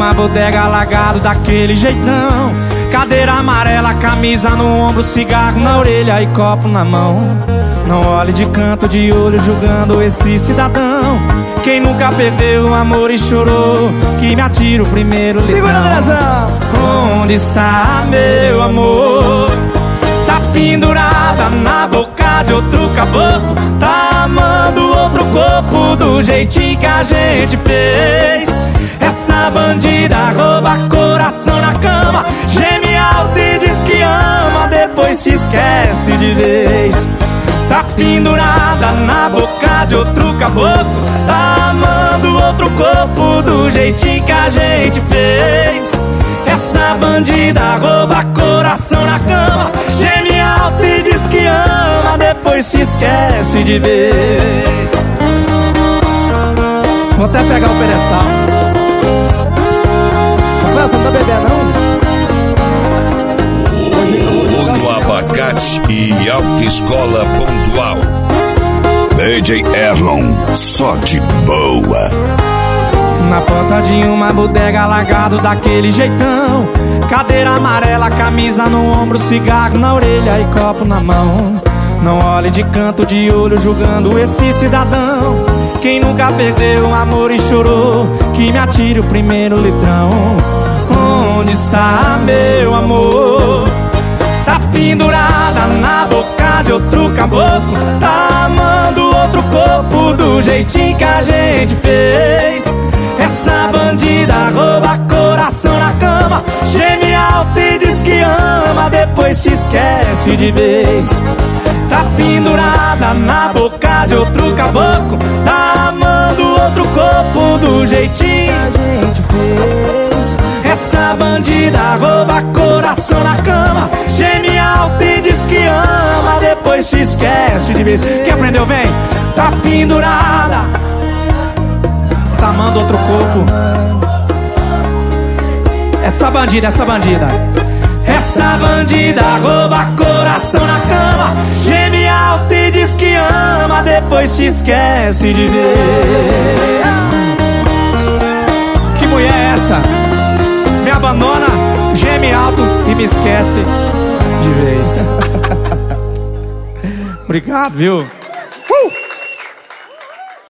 uma bodega, alagado daquele jeitão. Cadeira amarela, camisa no ombro, cigarro na orelha e copo na mão. Não olhe de canto de olho julgando esse cidadão. Quem nunca perdeu o amor e chorou, que me atira o primeiro litrão. Segura, Andrezão! Onde está meu amor? Tá pendurada na boca de outro caboclo. Tá amando outro corpo do jeitinho que a gente fez. Essa bandida rouba coração na cama, geme alto e diz que ama, depois te esquece de vez. Tá pendurada na boca de outro caboclo. Tá amando outro corpo do jeitinho que a gente fez. Essa bandida rouba coração na cama, geme alto e diz que ama, depois te esquece de vez. Vou até pegar o pedestal. Rafael, você não tá bebendo, não? No Abacate e Autoescola Pontual. DJ Erlon, só de boa. Na porta de uma bodega, alagado daquele jeitão. Cadeira amarela, camisa no ombro, cigarro na orelha e copo na mão. Não olhe de canto de olho julgando esse cidadão. Quem nunca perdeu o amor e chorou, que me atire o primeiro litrão. Onde está meu amor? Tá pendurada na boca de outro caboclo. Tá amando outro corpo do jeitinho que a gente fez. Essa bandida rouba coração na cama, geme alto e diz que ama, depois te esquece de vez. Tá pendurada na boca de outro caboclo. Tá amando outro corpo do jeitinho que a gente fez. Essa bandida rouba coração na cama, geme alto e diz que ama, depois te esquece de vez. Quem aprendeu, vem. Tá pendurada, tá amando outro corpo. Essa bandida, essa bandida. Essa bandida rouba coração na cama, geme alto e diz que ama, depois te esquece de vez. Que mulher é essa? Me abandona, geme alto e me esquece de vez. Obrigado, viu?